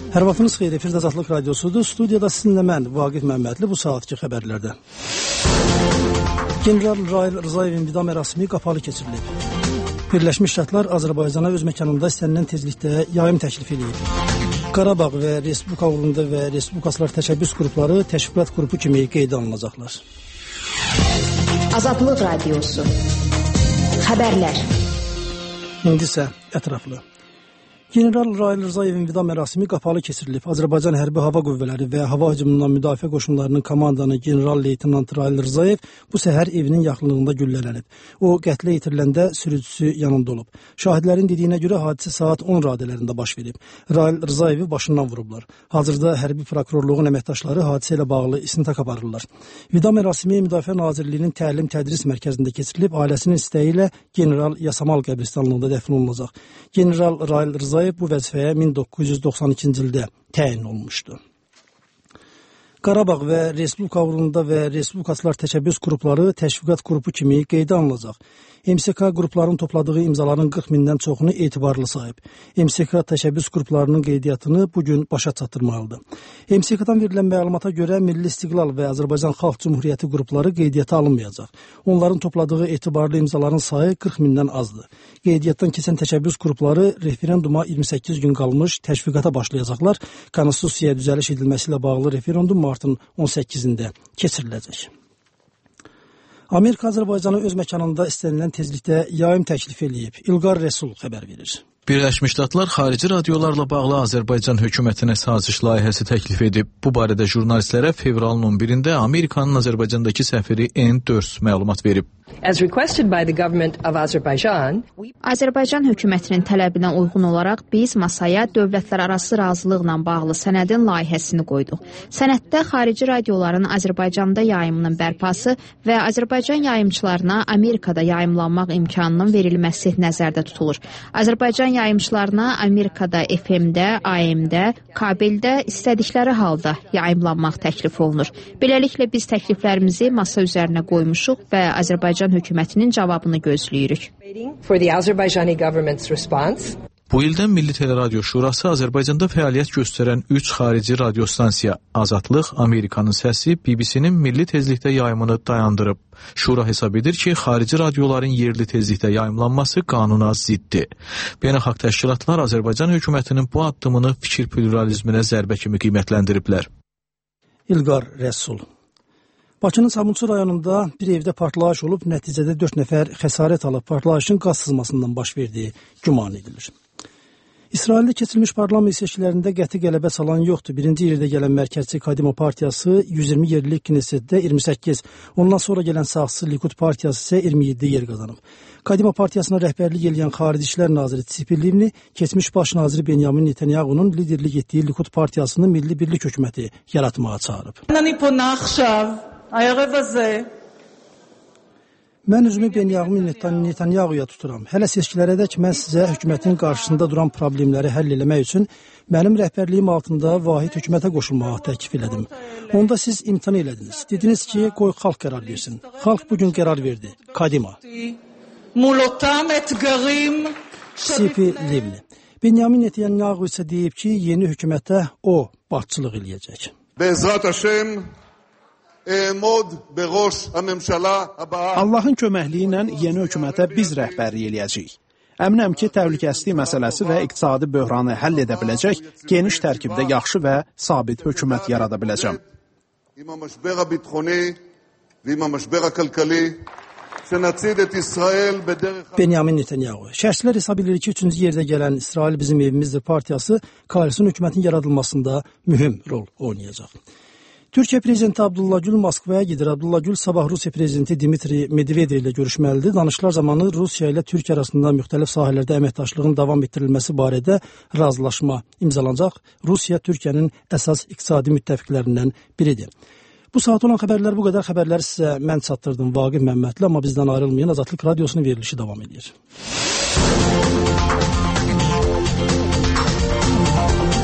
Hər vaxtınız xeyir, efirdə Azadlıq Radiosudur. Studiyada sizinlə mən, Vaqif Məmmədli, bu saatki xəbərlərdə. General Rail Rzayevin vida mərasimi qapalı keçirilib. Birləşmiş Ştatlar Azərbaycana öz məkanında istənilən tezlikdə yayım təklif edib. Qarabağ və Respublika uğrunda və Respublikaçılar təşəbbüs qrupları təşviqat qrupu kimi qeydə alınacaqlar. Azadlıq Radiosu. Xəbərlər. İndi isə ətraflı. General Rail Rzayevin vida mərasimi qapalı keçirilib. Azərbaycan Hərbi Hava Qüvvələri və Hava Hücumundan Müdafiə Qoşunlarının komandanı General-Leytenant Rail Rzayev bu səhər evinin yaxınlığında güllələnib. O, qətlə yetiriləndə sürücüsü yanında olub. Şahidlərin dediyinə görə hadisə saat 10 radələrində baş verib. Rail Rzayevi başından vurublar. Hazırda Hərbi Prokurorluğun əməkdaşları hadisə ilə bağlı istintaq aparırlar. Vida mərasimi Müdafiə Nazirliyinin təlim-tədris mərkəzində keçirilib. Ailəsinin istəyi ilə General Yasamal qəbristanlığında dəfn olunacaq. General Rail Rzayev bu vəzifəyə 1992-ci ildə təyin olmuşdu. Qarabağ və Respublika uğrunda və Respublikaçılar təşəbbüs qrupları təşviqat qrupu kimi qeydə alınacaq. MSK qrupların topladığı imzaların 40 mindən çoxunu etibarlı sayıb. MSK təşəbbüs qruplarının qeydiyyatını bugün başa çatdırmalıdır. MSK-dan verilən məlumata görə Milli İstiqlal və Azərbaycan Xalq Cümhuriyyəti qrupları qeydiyyata alınmayacaq. Onların topladığı etibarlı imzaların sayı 40 mindən azdır. Qeydiyyatdan keçən təşəbbüs qrupları referenduma 28 gün qalmış təşviqata başlayacaqlar. Konstitusiyaya düzəliş edilməsi ilə bağlı referendum martın 18-də keçiriləcək. Amerika Azərbaycanı öz məkanında istənilən tezlikdə yayım təklif edib. İlqar Rəsul xəbər verir. Birləşmiş Ştatlar xarici radiolarla bağlı Azərbaycan hökumətinə saziş layihəsi təklif edib. Bu barədə jurnalistlərə fevralın 11-də Amerikanın Azərbaycandakı səfiri N4 məlumat verib. As requested by the government of Azerbaijan, Azərbaycan hökumətinin tələbinə uyğun olaraq biz masaya dövlətlərarası razılıqla bağlı sənədin layihəsini qoyduq. Sənəddə xarici radioların Azərbaycanda yayımının bərpası və Azərbaycan yayımçılarına Amerikada yayımlanmaq imkanının verilməsi nəzərdə tutulur. Azərbaycan yayımçılarına Amerikada FM-də, AM-də, kabeldə istədikləri halda yayımlanmaq təklif olunur. Beləliklə biz təkliflərimizi masa üzərinə qoymuşuq və Azərbaycan hökumətinin cavabını gözləyirik. Bu ildən Milli Teleradio Şurası Azərbaycanda fəaliyyət göstərən 3 xarici radiostansiya Azadlıq, Amerikanın Səsi, BBC-nin milli tezlikdə yayımını dayandırıb. Şura hesab edir ki, xarici radioların yerli tezlikdə yayımlanması qanuna ziddir. Beynəlxalq təşkilatlar Azərbaycan hökumətinin bu addımını fikir pluralizminə zərbə kimi qiymətləndiriblər. İlqar Rəsul. Bakının Sabunçu rayonunda bir evdə partlayış olub, nəticədə 4 nəfər xəsarət alıb, partlayışın qaz sızmasından baş verdiyi güman edilir. İsraildə keçirilmiş parlament seçkilərində qəti qələbə salan yoxdur. Birinci yerdə gələn Mərkəzçi Kadima Partiyası 120 yerlik Knessetdə 28, ondan sonra gələn sağçı Likud Partiyası isə 27 yer qazanıb. Kadima Partiyasına rəhbərlik edən Xarici İşlər Naziri Tzipir Livni, keçmiş baş naziri Benyamin Netanyahu'nun liderlik etdiyi Likud Partiyasını milli birlik hökuməti yaratmağa çağırıb. Mən üzümü Benyamin Netanyahu'ya tuturam. Hələ seçkilərədək mən sizə hökumətin qarşısında duran problemləri həll eləmək üçün mənim rəhbərliyim altında vahid hökumətə qoşulmağı təklif elədim. Onda siz imtina elədiniz. Dediniz ki, qoy xalq qərar versin. Xalq bugün qərar verdi. Kadima. Tzipir Livni. Benyamin Netanyahu isə deyib ki, yeni hökumətə o başçılıq eləyəcək. Allahın köməkliyi ilə yeni hökumətə biz rəhbərlik eləyəcəyik. Əminəm ki, təhlükəsizlik məsələsi və iqtisadi böhranı həll edə biləcək, geniş tərkibdə yaxşı və sabit hökumət yarada biləcəm. Benyamin Netanyahu. Şərhçilər hesab edir ki, 3-cü yerdə gələn İsrail bizim evimizdir partiyası koalisyon hökumətin yaradılmasında mühüm rol oynayacaq. Türkiyə prezidenti Abdullah Gül Moskvaya gedir. Abdullah Gül sabah Rusiya prezidenti Dmitri Medvedev ilə görüşməlidir. Danışıqlar zamanı Rusiya ilə Türkiyə arasında müxtəlif sahələrdə əməkdaşlığın davam etdirilməsi barədə razılaşma imzalanacaq. Rusiya Türkiyənin əsas iqtisadi müttəfiqlərindən biridir. Bu saat olan xəbərlər bu qədər. Xəbərləri sizə mən çatdırdım, Vaqif Məmmədli, amma bizdən ayrılmayın. Azadlıq Radiosunun verilişi davam edir.